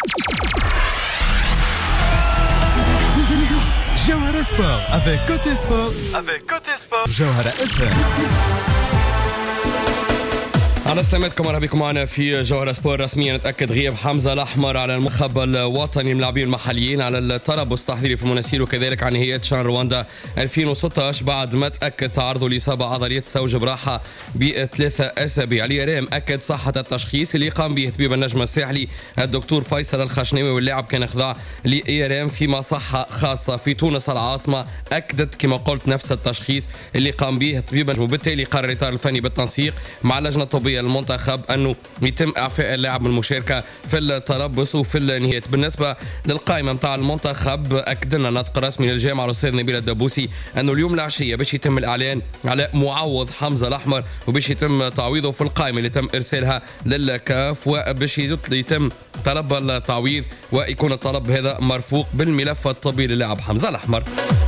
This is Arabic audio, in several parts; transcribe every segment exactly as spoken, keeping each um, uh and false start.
Jawhara Sport avec Côté Sport. Avec Côté Sport. Jawhara اف ام. على سلامتكم، مرحبا بكم معنا في جوهرة سبور. رسميا نتأكد غياب حمزة الأحمر على المنتخب الوطني الملاعبين المحليين على التربص التحضيري في المناسير وكذلك عن نهاية شان رواندا ألفين وستة عشر بعد ما تأكد تعرضه لإصابة عضلية تستوجب راحة بثلاثة أسابيع. اليرام أكد صحة التشخيص اللي قام به طبيب النجم الساحلي الدكتور فيصل الخشناوي، واللاعب كان خضع لإيرام في مصحة خاصة في تونس العاصمة. أكدت كما قلت نفس التشخيص اللي قام به طبيب النجم، وبالتالي قرر الإطار الفني بالتنسيق مع اللجنة الطبية المنتخب أنه يتم إعفاء اللاعب من المشاركة في التربص وفي النهايات. بالنسبة للقائمة متاع المنتخب أكدنا نطق رسمي للجامعة الأستاذ نبيل الدبوسي أنه اليوم العشية باش يتم الإعلان على معوض حمزة الأحمر وباش يتم تعويضه في القائمة اللي تم إرسالها للكاف، وباش يتم طلب التعويض ويكون الطلب هذا مرفوق بالملف الطبي للاعب حمزة الأحمر.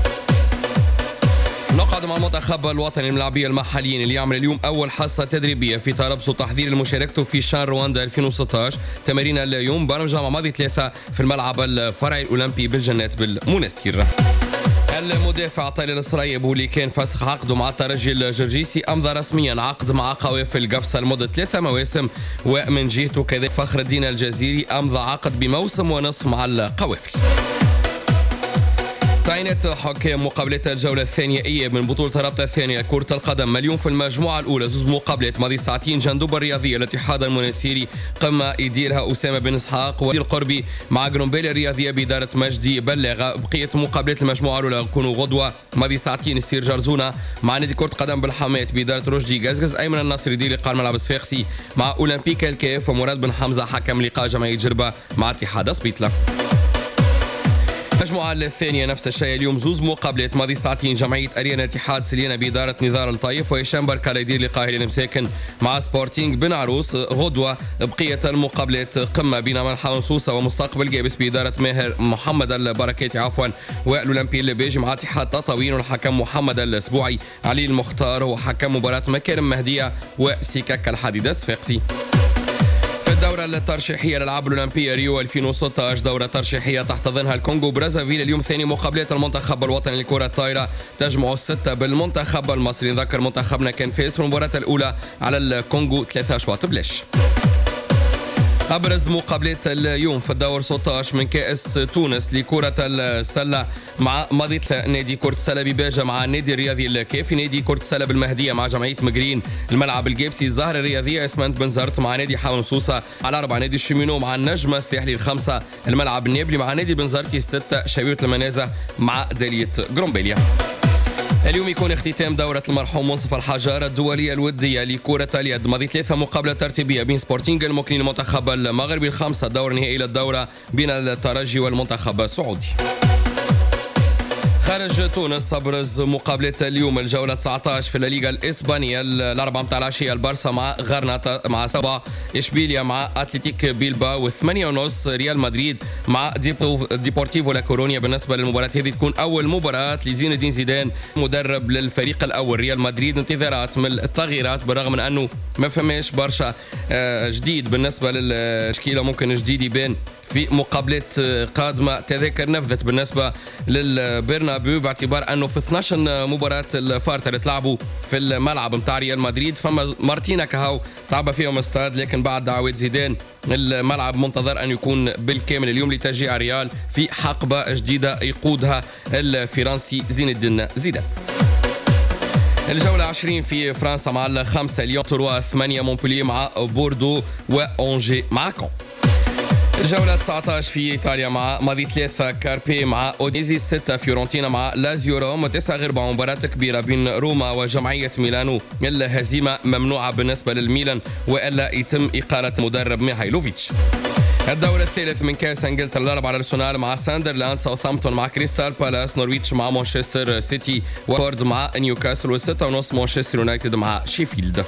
نقعد مع المنتخب الوطني الملاعبية المحليين اللي يعمل اليوم أول حصة تدريبية في تربص وتحضير لمشاركته في شان رواندا ألفين وستة عشر. تمارين اليوم برمجة مع ماضي ثلاثة في الملعب الفرعي الأولمبي بالجنات بالمنستير. المدافع طارق السرايب واللي كان فسخ عقده مع الترجي الجرجيسي أمضى رسميا عقد مع قوافل قفصة لمدة ثلاثة مواسم، ومن جهته كذلك فخر الدين الجزيري أمضى عقد بموسم ونصف مع القوافل. تعيينات حكام مقابلات الجولة الثانية إيه من بطولة الرابطة الثانية كرة القدم. اليوم في المجموعة الأولى زوز مقابلات ماضي ساعتين جندوب الرياضية الاتحاد المناسيري قمة يديرها أسامة بن إسحاق ودير القربي مع جرومبيل الرياضية بإدارة مجدي بلاغة. بقية مقابلات المجموعة الأولى يكونوا غدوة ماضي ساعتين ستير جرزونة مع نادي كرة قدم بالحمات بإدارة رشدي قزقز. أيمن النصر يدير لقاء ملعب صفاقسي مع أولمبيك الكاف، ومراد بن حمزة حكم لقاء جمعية جربة مع اتحاد سبيطلة. المجموعة الثانية نفس الشيء اليوم زوز مقابلات ماضي ساعتين جمعية أريانا اتحاد سلينا بإدارة نزار الطايف، وهشام بركة يدير لقاء هلال مساكن مع سبورتينغ بن عروس. غدوة بقية المقابلات قمة بين منحى سوسة ومستقبل جابس بإدارة ماهر محمد البركاتي عفوا، والأولمبي اللباجي مع اتحاد تطاوين والحكم محمد الأسبوعي. علي المختار هو حكم مباراة مكارم مهدية وسكك الحديدة صفاقسي. الدورة الترشيحية للألعاب الأولمبية ريو ألفين وستة عشر دورة ترشيحية تحتضنها الكونغو برازافيل. اليوم ثاني مقابلات المنتخب الوطني لكرة الطايرة تجمع الستة بالمنتخب المصري. نذكر منتخبنا كان فاز في المباراة الأولى على الكونغو ثلاثة أشواط بلاش. أبرز مقابلات اليوم في الدور ستة عشر من كأس تونس لكرة السلة مع مضيت نادي كرة السلة بباجة مع النادي الرياضي الكافي. نادي كرة السلة بالمهدية مع جمعية مجرين الملعب الجابسي. الزهرة الرياضية اسمنت بنزرت مع نادي حاول سوسة. على أربعة نادي الشمينو مع النجمة الساحلي الخمسة الملعب النابلي مع نادي بنزرتي الستة شبيبة المنازة مع دالية جرومبيليا. اليوم يكون اختتام دورة المرحوم منصف الحجار الدولية الودية لكرة اليد. ماضي ثلاثة مقابلة ترتيبية بين سبورتينغ المكنين المنتخب المغربي الخامسة الدور النهائي للدورة بين الترجي والمنتخب السعودي. خارج تونس أبرز مقابلات اليوم الجولة تسعة عشر في الليغا الإسبانية. الأربعة متاع العشية البارسا مع غرناطة مع سبعة، إشبيليا مع أتلتيك بيلبا، والثمانية ونص ريال مدريد مع ديبورتيفو لا كورونيا. بالنسبة للمباراة هذه تكون أول مباراة لزين الدين زيدان مدرب للفريق الأول ريال مدريد. انتظارات من التغييرات بالرغم من أنه ما فماش برشا جديد بالنسبة للتشكيلة، ممكن جديد يبان في مقابلات قادمة. تذاكر نفذت بالنسبة للبرنابيو باعتبار أنه في اثناش مباراة الفارتة اللي تلعبوا في الملعب متاع ريال مدريد فما مارتينا كهو تعب فيهم استاد، لكن بعد دعوات زيدان الملعب منتظر أن يكون بالكامل اليوم لتشجيع ريال في حقبة جديدة يقودها الفرنسي زين الدين زيدان. الجولة عشرين في فرنسا مع الخمسة ليون تروا، ثمانية مونبولييه مع بوردو، وأونجي مع كون. الجولة تسعة عشر في إيطاليا مع ماضي ثلاثة كاربي مع أوديزي، ستة فيورنتينا مع لازيو روما، تسعة غير مباراة كبيرة بين روما وجمعية ميلانو. الهزيمة ممنوعة بالنسبة للميلان وإلا يتم إقالة مدرب ميهايلوفيتش. الدور الثالث من كاس انجلترا الاربعه الارسنال مع ساندرلاند، ساوثهامبتون مع كريستال بالاس، نورويتش مع مانشستر سيتي، وفورد مع نيوكاسل، والستة ونص مانشستر يونايتد مع شيفيلد.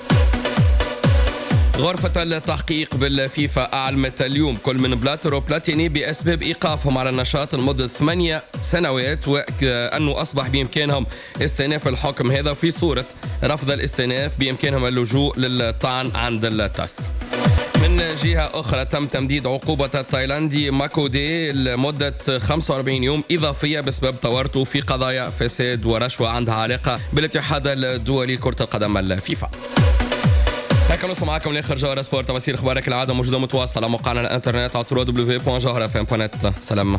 غرفة التحقيق بالفيفا أعلمت اليوم كل من بلاتر وبلاتيني بأسباب إيقافهم على النشاط لمدة ثمانية سنوات، وأنه أصبح بإمكانهم استئناف الحكم هذا في صورة رفض الاستئناف بإمكانهم اللجوء للطعن عند التاس. من من جهة أخرى تم تمديد عقوبة التايلاندي ماكودي لمدة خمسة وأربعين يوم إضافية بسبب تورطه في قضايا فساد ورشوة عندها علاقة بالاتحاد الدولي لكرة القدم الفيفا. هيك نوصل معكم لاخر جوهرة سبورت. تفاصيل اخبارك العاده موجوده متواصله على موقعنا الانترنت على دبليو دبليو دبليو دوت جوهرة اف ام دوت نت. سلام.